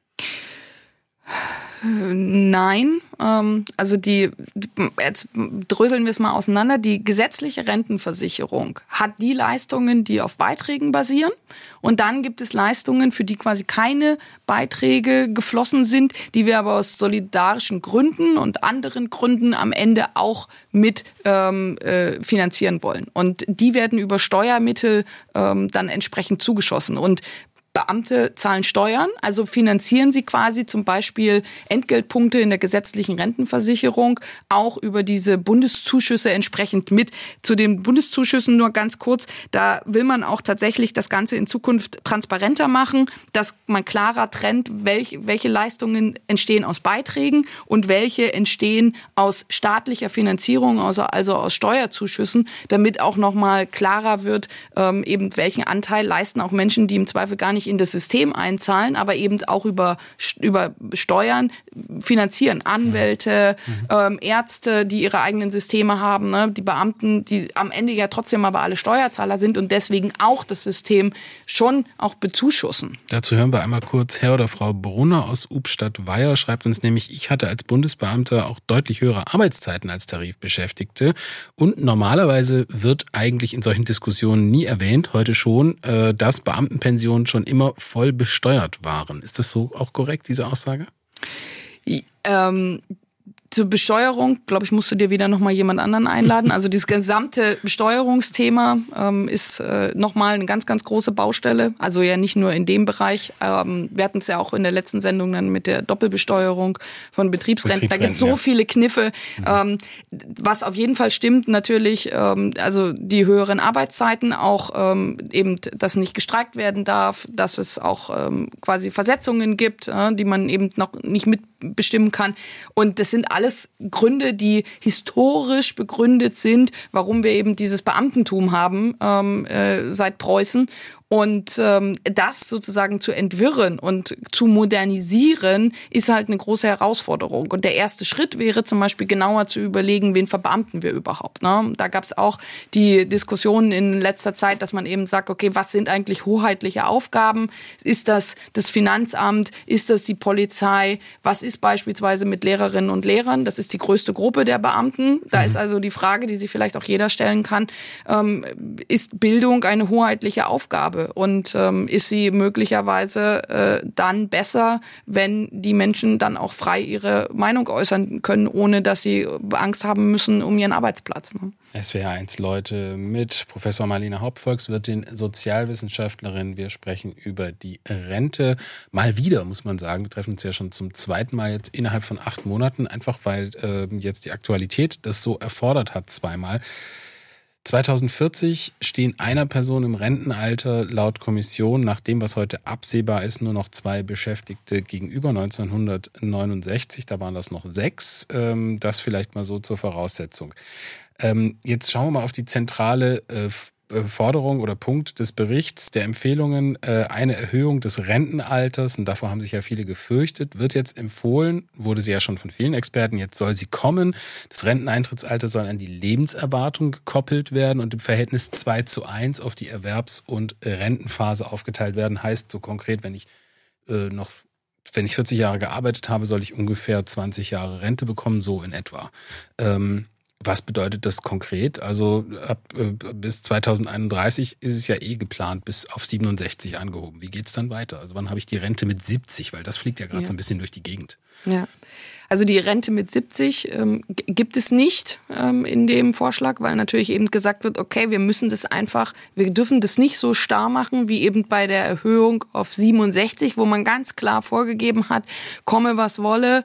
Nein, also jetzt dröseln wir es mal auseinander. Die gesetzliche Rentenversicherung hat die Leistungen, die auf Beiträgen basieren. Und dann gibt es Leistungen, für die quasi keine Beiträge geflossen sind, die wir aber aus solidarischen Gründen und anderen Gründen am Ende auch mit finanzieren wollen. Und die werden über Steuermittel dann entsprechend zugeschossen. Und Beamte zahlen Steuern, also finanzieren sie quasi zum Beispiel Entgeltpunkte in der gesetzlichen Rentenversicherung auch über diese Bundeszuschüsse entsprechend mit. Zu den Bundeszuschüssen nur ganz kurz, da will man auch tatsächlich das Ganze in Zukunft transparenter machen, dass man klarer trennt, welche Leistungen entstehen aus Beiträgen und welche entstehen aus staatlicher Finanzierung, also aus Steuerzuschüssen, damit auch nochmal klarer wird, eben welchen Anteil leisten auch Menschen, die im Zweifel gar nicht in das System einzahlen, aber eben auch über Steuern finanzieren. Anwälte, Ärzte, die ihre eigenen Systeme haben, ne? Die Beamten, die am Ende ja trotzdem aber alle Steuerzahler sind und deswegen auch das System schon auch bezuschussen. Dazu hören wir einmal kurz Herr oder Frau Brunner aus Ubstadt-Weiher, schreibt uns nämlich, ich hatte als Bundesbeamter auch deutlich höhere Arbeitszeiten als Tarifbeschäftigte und normalerweise wird eigentlich in solchen Diskussionen nie erwähnt, heute schon, dass Beamtenpensionen schon immer voll besteuert waren. Ist das so auch korrekt, diese Aussage? Zur Besteuerung, glaube ich, musst du dir wieder nochmal jemand anderen einladen. Also dieses gesamte Besteuerungsthema ist nochmal eine ganz, ganz große Baustelle. Also ja nicht nur in dem Bereich. Wir hatten es ja auch in der letzten Sendung dann mit der Doppelbesteuerung von Betriebsrenten. Da gibt es so viele Kniffe. Was auf jeden Fall stimmt, natürlich, also die höheren Arbeitszeiten, auch eben, dass nicht gestreikt werden darf, dass es auch quasi Versetzungen gibt, die man eben noch nicht mitbestimmen kann. Und das sind alles Gründe, die historisch begründet sind, warum wir eben dieses Beamtentum haben seit Preußen. Und das sozusagen zu entwirren und zu modernisieren, ist halt eine große Herausforderung. Und der erste Schritt wäre zum Beispiel genauer zu überlegen, wen verbeamten wir überhaupt. Ne? Da gab es auch die Diskussionen in letzter Zeit, dass man eben sagt, okay, was sind eigentlich hoheitliche Aufgaben? Ist das Finanzamt? Ist das die Polizei? Was ist beispielsweise mit Lehrerinnen und Lehrern? Das ist die größte Gruppe der Beamten. Da ist also die Frage, die sich vielleicht auch jeder stellen kann, ist Bildung eine hoheitliche Aufgabe? Und ist sie möglicherweise dann besser, wenn die Menschen dann auch frei ihre Meinung äußern können, ohne dass sie Angst haben müssen um ihren Arbeitsplatz. Ne? SWR1 Leute mit Professor Marlene Hauptvolkswirtin, Sozialwissenschaftlerin. Wir sprechen über die Rente. Mal wieder, muss man sagen. Wir treffen uns ja schon zum zweiten Mal jetzt innerhalb von 8 Monaten, einfach weil jetzt die Aktualität das so erfordert hat, zweimal. 2040 stehen einer Person im Rentenalter laut Kommission, nach dem, was heute absehbar ist, nur noch 2 Beschäftigte gegenüber. 1969, da waren das noch 6. Das vielleicht mal so zur Voraussetzung. Jetzt schauen wir mal auf die zentrale Forderung oder Punkt des Berichts der Empfehlungen. Eine Erhöhung des Rentenalters, und davor haben sich ja viele gefürchtet, wird jetzt empfohlen, wurde sie ja schon von vielen Experten, jetzt soll sie kommen. Das Renteneintrittsalter soll an die Lebenserwartung gekoppelt werden und im Verhältnis 2:1 auf die Erwerbs- und Rentenphase aufgeteilt werden. Heißt so konkret, wenn ich 40 Jahre gearbeitet habe, soll ich ungefähr 20 Jahre Rente bekommen, so in etwa. Was bedeutet das konkret? Also bis 2031 ist es ja geplant, bis auf 67 angehoben. Wie geht's dann weiter? Also wann habe ich die Rente mit 70? Weil das fliegt ja gerade so ein bisschen durch die Gegend. Ja. Also die Rente mit 70 gibt es nicht in dem Vorschlag, weil natürlich eben gesagt wird, okay, wir dürfen das nicht so starr machen wie eben bei der Erhöhung auf 67, wo man ganz klar vorgegeben hat, komme was wolle,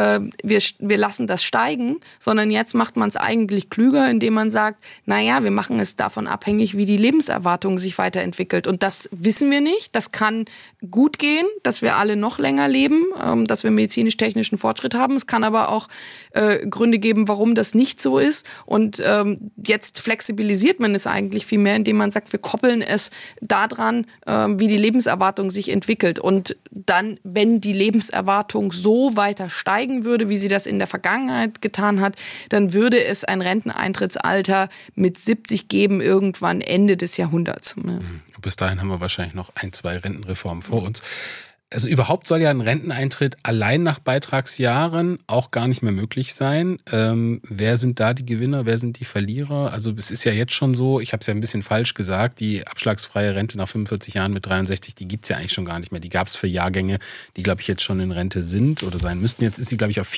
wir lassen das steigen, sondern jetzt macht man es eigentlich klüger, indem man sagt, naja, wir machen es davon abhängig, wie die Lebenserwartung sich weiterentwickelt. Und das wissen wir nicht. Das kann gut gehen, dass wir alle noch länger leben, dass wir medizinisch-technischen Fortschritt haben. Es kann aber auch Gründe geben, warum das nicht so ist. Und jetzt flexibilisiert man es eigentlich viel mehr, indem man sagt, wir koppeln es daran, wie die Lebenserwartung sich entwickelt. Und dann, wenn die Lebenserwartung so weiter steigen würde, wie sie das in der Vergangenheit getan hat, dann würde es ein Renteneintrittsalter mit 70 geben, irgendwann Ende des Jahrhunderts. Ja. Bis dahin haben wir wahrscheinlich noch 1-2 Rentenreformen vor uns. Also überhaupt soll ja ein Renteneintritt allein nach Beitragsjahren auch gar nicht mehr möglich sein. Wer sind da die Gewinner, wer sind die Verlierer? Also es ist ja jetzt schon so, ich habe es ja ein bisschen falsch gesagt, die abschlagsfreie Rente nach 45 Jahren mit 63, die gibt's ja eigentlich schon gar nicht mehr. Die gab es für Jahrgänge, die, glaube ich, jetzt schon in Rente sind oder sein müssten. Jetzt ist sie, glaube ich, auf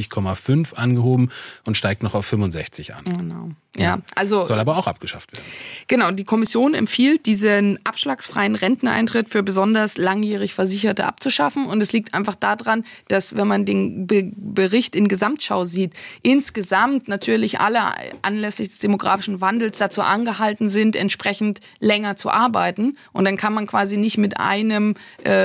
64,5 angehoben und steigt noch auf 65 an. Genau. Ja, also soll aber auch abgeschafft werden. Genau, die Kommission empfiehlt, diesen abschlagsfreien Renteneintritt für besonders langjährig Versicherte abzuschaffen. Und es liegt einfach daran, dass, wenn man den Bericht in Gesamtschau sieht, insgesamt natürlich alle anlässlich des demografischen Wandels dazu angehalten sind, entsprechend länger zu arbeiten. Und dann kann man quasi nicht mit einem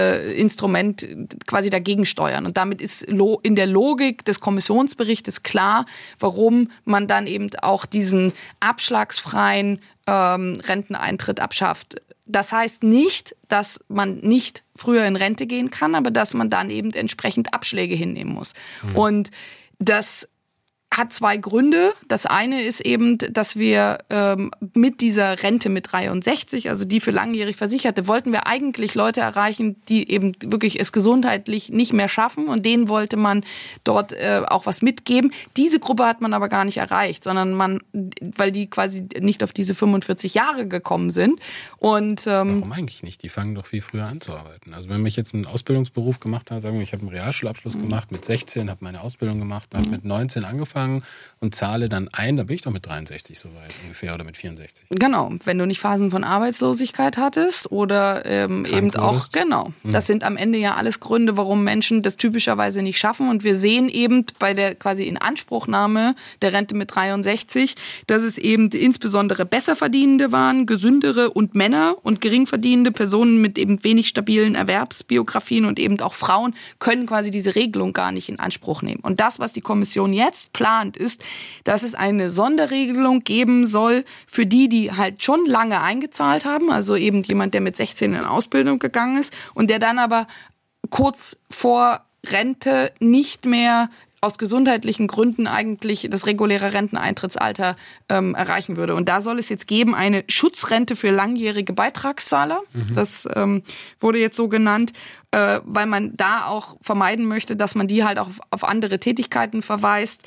Instrument quasi dagegen steuern. Und damit ist in der Logik des Kommissionsberichtes klar, warum man dann eben auch diesen abschlagsfreien Renteneintritt abschafft. Das heißt nicht, dass man nicht früher in Rente gehen kann, aber dass man dann eben entsprechend Abschläge hinnehmen muss. Und das hat 2 Gründe. Das eine ist eben, dass wir mit dieser Rente mit 63, also die für langjährig Versicherte, wollten wir eigentlich Leute erreichen, die eben wirklich es gesundheitlich nicht mehr schaffen, und denen wollte man dort auch was mitgeben. Diese Gruppe hat man aber gar nicht erreicht, sondern weil die quasi nicht auf diese 45 Jahre gekommen sind. Und warum eigentlich nicht? Die fangen doch viel früher an zu arbeiten. Also wenn ich jetzt einen Ausbildungsberuf gemacht habe, sagen wir, ich habe einen Realschulabschluss gemacht mit 16, habe meine Ausbildung gemacht, habe mit 19 angefangen und zahle dann ein, da bin ich doch mit 63 soweit ungefähr oder mit 64. Genau, wenn du nicht Phasen von Arbeitslosigkeit hattest oder eben auch, genau. Das sind am Ende ja alles Gründe, warum Menschen das typischerweise nicht schaffen, und wir sehen eben bei der quasi Inanspruchnahme der Rente mit 63, dass es eben insbesondere Besserverdienende waren, gesündere und Männer, und geringverdienende Personen mit eben wenig stabilen Erwerbsbiografien und eben auch Frauen können quasi diese Regelung gar nicht in Anspruch nehmen. Und das, was die Kommission jetzt plant, ist, dass es eine Sonderregelung geben soll für die halt schon lange eingezahlt haben, also eben jemand, der mit 16 in Ausbildung gegangen ist und der dann aber kurz vor Rente nicht mehr aus gesundheitlichen Gründen eigentlich das reguläre Renteneintrittsalter erreichen würde. Und da soll es jetzt geben eine Schutzrente für langjährige Beitragszahler. Das wurde jetzt so genannt, weil man da auch vermeiden möchte, dass man die halt auch auf andere Tätigkeiten verweist,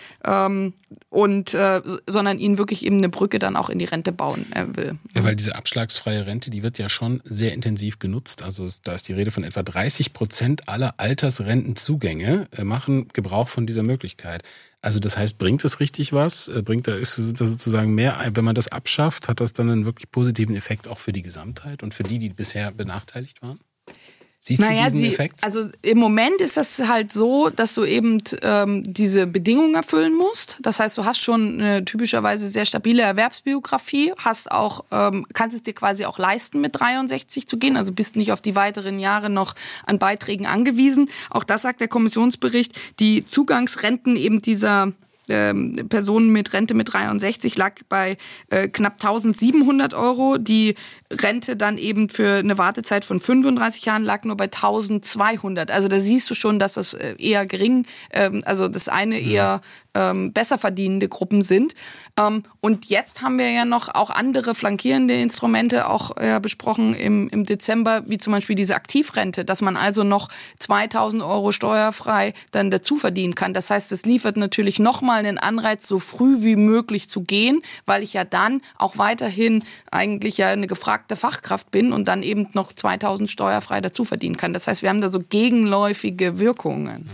sondern ihnen wirklich eben eine Brücke dann auch in die Rente bauen will. Ja, weil diese abschlagsfreie Rente, die wird ja schon sehr intensiv genutzt. Also da ist die Rede von etwa 30% aller Altersrentenzugänge machen Gebrauch von dieser Möglichkeit. Also das heißt, bringt es richtig was? Ist das sozusagen mehr, wenn man das abschafft, hat das dann einen wirklich positiven Effekt auch für die Gesamtheit und für die bisher benachteiligt waren? Siehst du diesen Effekt? Also im Moment ist das halt so, dass du eben diese Bedingungen erfüllen musst. Das heißt, du hast schon eine typischerweise sehr stabile Erwerbsbiografie, hast auch, kannst es dir quasi auch leisten, mit 63 zu gehen, also bist nicht auf die weiteren Jahre noch an Beiträgen angewiesen. Auch das sagt der Kommissionsbericht. Die Zugangsrenten eben dieser Personen mit Rente mit 63 lag bei knapp 1.700 €. Die Rente dann eben für eine Wartezeit von 35 Jahren lag nur bei 1.200. Also da siehst du schon, dass das eher gering, also das eine eher besser verdienende Gruppen sind. Und jetzt haben wir ja noch auch andere flankierende Instrumente auch besprochen im Dezember, wie zum Beispiel diese Aktivrente, dass man also noch 2.000 € steuerfrei dann dazu verdienen kann. Das heißt, es liefert natürlich nochmal einen Anreiz, so früh wie möglich zu gehen, weil ich ja dann auch weiterhin eigentlich ja eine gefragte Fachkraft bin und dann eben noch 2.000 steuerfrei dazu verdienen kann. Das heißt, wir haben da so gegenläufige Wirkungen.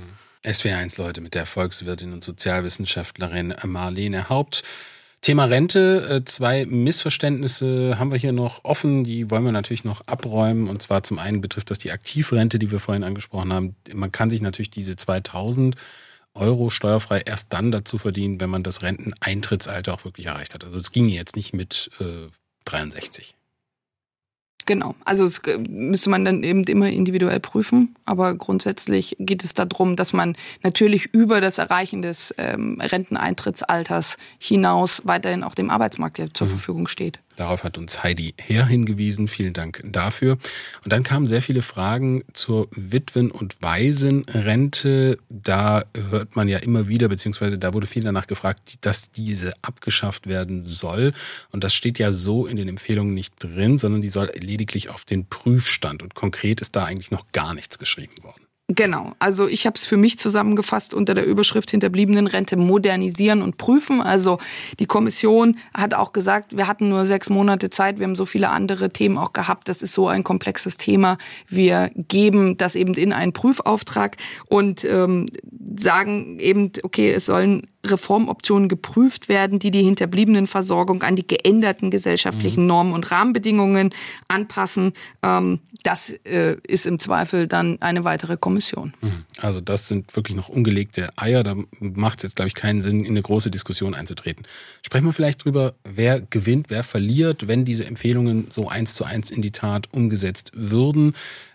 SWR1 Leute mit der Volkswirtin und Sozialwissenschaftlerin Marlene Haupt. Thema Rente, 2 Missverständnisse haben wir hier noch offen, die wollen wir natürlich noch abräumen. Und zwar zum einen betrifft das die Aktivrente, die wir vorhin angesprochen haben. Man kann sich natürlich diese 2.000 € steuerfrei erst dann dazu verdienen, wenn man das Renteneintrittsalter auch wirklich erreicht hat. Also es ging jetzt nicht mit 63. Genau, also das müsste man dann eben immer individuell prüfen, aber grundsätzlich geht es darum, dass man natürlich über das Erreichen des Renteneintrittsalters hinaus weiterhin auch dem Arbeitsmarkt zur Verfügung steht. Darauf hat uns Heidi Herr hingewiesen. Vielen Dank dafür. Und dann kamen sehr viele Fragen zur Witwen- und Waisenrente. Da hört man ja immer wieder, beziehungsweise da wurde viel danach gefragt, dass diese abgeschafft werden soll. Und das steht ja so in den Empfehlungen nicht drin, sondern die soll lediglich auf den Prüfstand. Und konkret ist da eigentlich noch gar nichts geschrieben worden. Genau, also ich habe es für mich zusammengefasst unter der Überschrift Hinterbliebenenrente modernisieren und prüfen. Also die Kommission hat auch gesagt, wir hatten nur 6 Monate Zeit, wir haben so viele andere Themen auch gehabt, das ist so ein komplexes Thema. Wir geben das eben in einen Prüfauftrag und sagen eben, okay, es sollen Reformoptionen geprüft werden, die die Hinterbliebenenversorgung an die geänderten gesellschaftlichen Normen und Rahmenbedingungen anpassen. Das ist im Zweifel dann eine weitere Kommission. Also das sind wirklich noch ungelegte Eier. Da macht es jetzt, glaube ich, keinen Sinn, in eine große Diskussion einzutreten. Sprechen wir vielleicht drüber, wer gewinnt, wer verliert, wenn diese Empfehlungen so 1:1 in die Tat umgesetzt würden.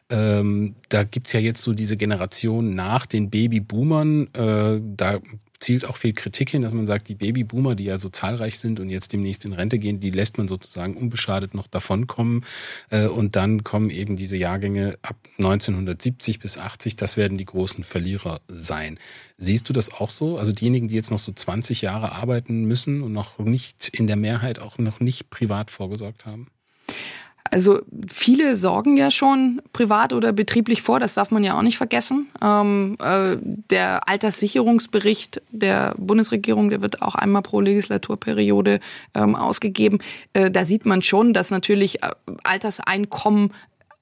Da gibt's ja jetzt so diese Generation nach den Babyboomern. Da zielt auch viel Kritik hin, dass man sagt, die Babyboomer, die ja so zahlreich sind und jetzt demnächst in Rente gehen, die lässt man sozusagen unbeschadet noch davonkommen. Und dann kommen eben diese Jahrgänge ab 1970 bis 80, das werden die großen Verlierer sein. Siehst du das auch so? Also diejenigen, die jetzt noch so 20 Jahre arbeiten müssen und noch nicht in der Mehrheit auch noch nicht privat vorgesorgt haben? Also viele sorgen ja schon privat oder betrieblich vor, das darf man ja auch nicht vergessen. Der Alterssicherungsbericht der Bundesregierung, der wird auch einmal pro Legislaturperiode ausgegeben. Da sieht man schon, dass natürlich Alterseinkommen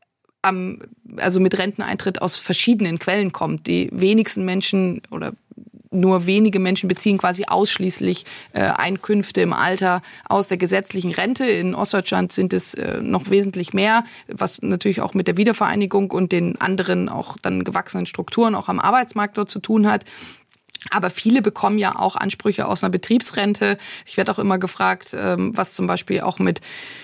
also mit Renteneintritt aus verschiedenen Quellen kommt. Die wenigsten Menschen oder nur wenige Menschen beziehen quasi ausschließlich Einkünfte im Alter aus der gesetzlichen Rente. In Ostdeutschland sind es noch wesentlich mehr, was natürlich auch mit der Wiedervereinigung und den anderen auch dann gewachsenen Strukturen auch am Arbeitsmarkt dort zu tun hat. Aber viele bekommen ja auch Ansprüche aus einer Betriebsrente. Ich werde auch immer gefragt, was zum Beispiel auch mit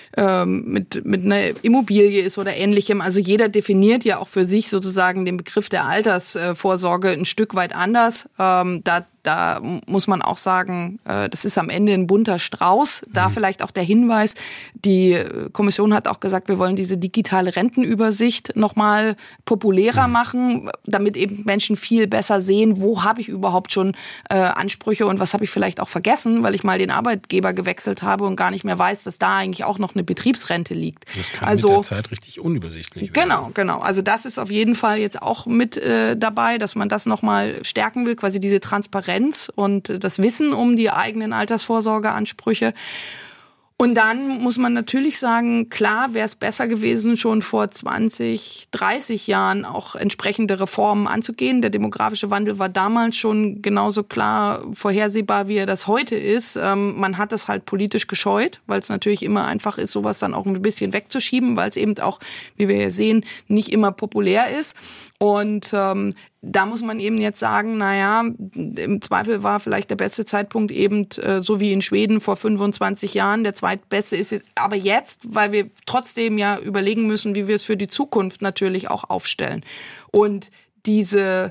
einer Immobilie ist oder Ähnlichem. Also jeder definiert ja auch für sich sozusagen den Begriff der Altersvorsorge ein Stück weit anders. Da muss man auch sagen, das ist am Ende ein bunter Strauß. Da vielleicht auch der Hinweis, die Kommission hat auch gesagt, wir wollen diese digitale Rentenübersicht nochmal populärer machen, damit eben Menschen viel besser sehen, wo habe ich überhaupt schon Ansprüche und was habe ich vielleicht auch vergessen, weil ich mal den Arbeitgeber gewechselt habe und gar nicht mehr weiß, dass da eigentlich auch noch eine Betriebsrente liegt. Das kann mit der Zeit richtig unübersichtlich werden. Genau. Also das ist auf jeden Fall jetzt auch mit dabei, dass man das nochmal stärken will, quasi diese Transparenz und das Wissen um die eigenen Altersvorsorgeansprüche. Und dann muss man natürlich sagen, klar wäre es besser gewesen, schon vor 20, 30 Jahren auch entsprechende Reformen anzugehen. Der demografische Wandel war damals schon genauso klar vorhersehbar, wie er das heute ist. Man hat das halt politisch gescheut, weil es natürlich immer einfach ist, sowas dann auch ein bisschen wegzuschieben, weil es eben auch, wie wir ja sehen, nicht immer populär ist. Und da muss man eben jetzt sagen, naja, im Zweifel war vielleicht der beste Zeitpunkt eben so wie in Schweden vor 25 Jahren. Der zweitbeste ist aber jetzt, weil wir trotzdem ja überlegen müssen, wie wir es für die Zukunft natürlich auch aufstellen. Und diese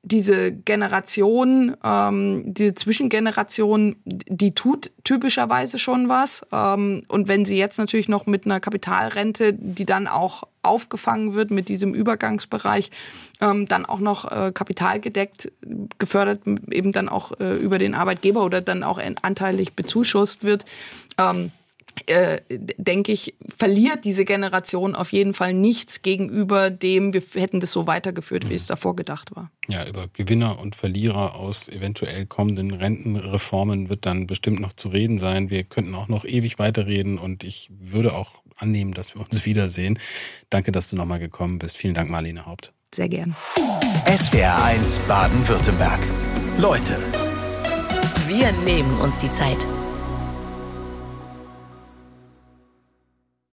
Generation, diese Zwischengeneration, die tut typischerweise schon was. Und wenn sie jetzt natürlich noch mit einer Kapitalrente, die dann auch aufgefangen wird mit diesem Übergangsbereich, dann auch noch kapitalgedeckt, gefördert eben dann auch über den Arbeitgeber oder dann auch anteilig bezuschusst wird, denke ich, verliert diese Generation auf jeden Fall nichts gegenüber dem, wir hätten das so weitergeführt, wie es davor gedacht war. Ja, über Gewinner und Verlierer aus eventuell kommenden Rentenreformen wird dann bestimmt noch zu reden sein. Wir könnten auch noch ewig weiterreden und ich würde auch annehmen, dass wir uns wiedersehen. Danke, dass du nochmal gekommen bist. Vielen Dank, Marlene Haupt. sehr gern. SWR1 Baden-Württemberg. Leute. Wir nehmen uns die Zeit.